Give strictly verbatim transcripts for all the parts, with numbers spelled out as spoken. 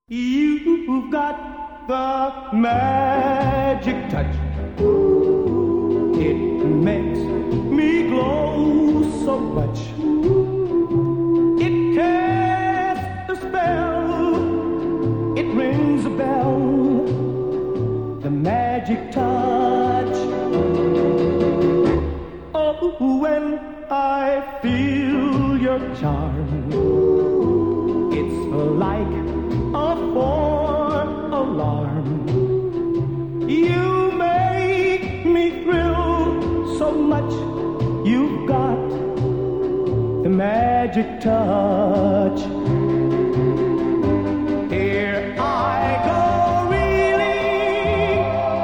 You've got the magic touch. It makes me glow so much. It casts a spell. It rings a bell. The magic touch. Oh, when I feel your charm, it's like a four alarm. You make me thrill so much. You've got the magic touch. Here I go reeling.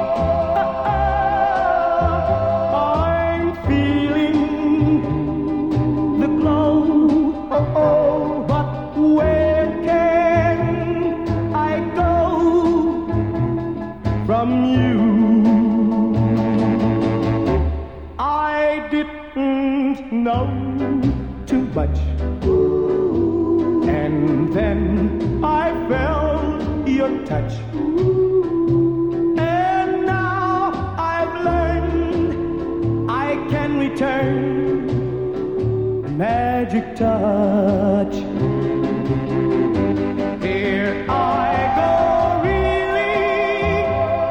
I'm feeling the glow. Oh, oh, but where can I go from you? I didn't know too much, and then I felt your touch, and now I've learned I can return the magic touch. Here I go reeling.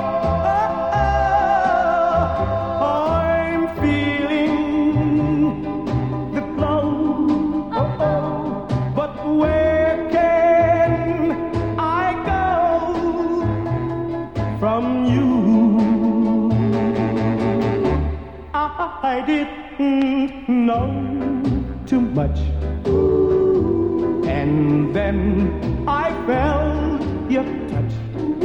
Oh, oh, I'm feeling the glow. Oh, oh, but where can I go from you? I didn't know too much, and then I felt your touch,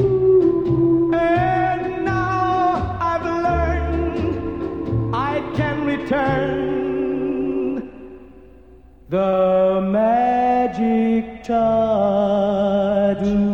and now I've learned I can return the magic touch.